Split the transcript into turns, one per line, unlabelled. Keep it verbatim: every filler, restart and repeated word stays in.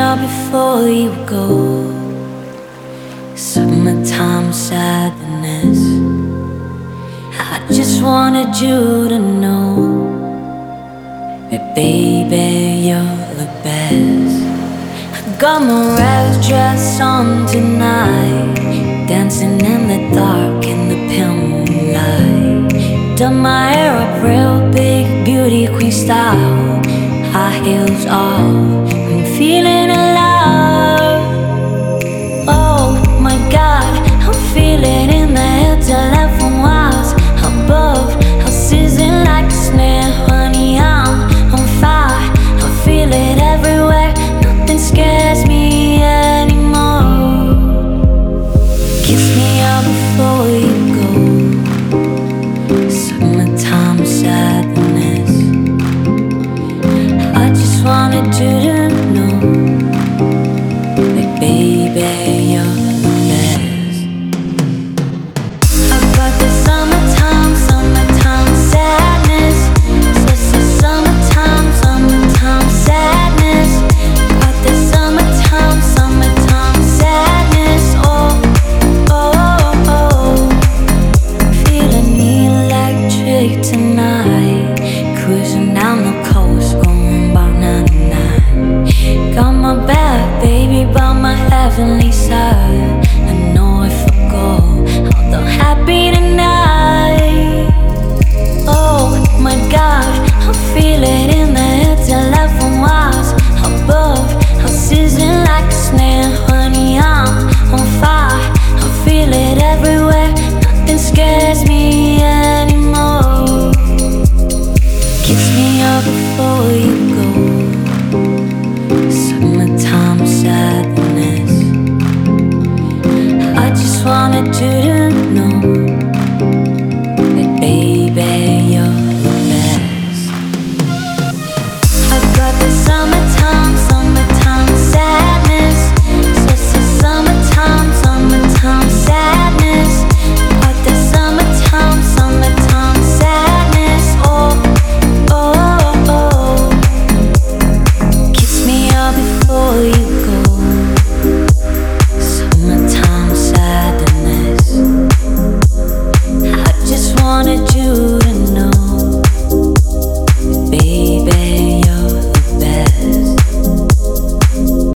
up before you go. Summertime sadness. I just wanted you to know that, baby, you're the best. I got my red dress on tonight, dancing in the dark in the pale moonlight. Done my hair up real big, beauty queen style, high heels off, I'm feeling alive. Oh my God, I'm feeling in the air till left from miles above. I'm sizzling like a snare, honey, I'm on fire. I feel it everywhere, nothing scares me anymore. Kiss me out before you go. Summertime sadness. I just wanted you to know that, baby, you're the best. I got the summertime, summertime sadness. It's the summertime, summertime sadness. Got the summertime, summertime sadness. Oh, oh, oh. Feeling electric tonight, cruising down the coast, going about ninety-nine. Got my back, baby, by my heavenly side.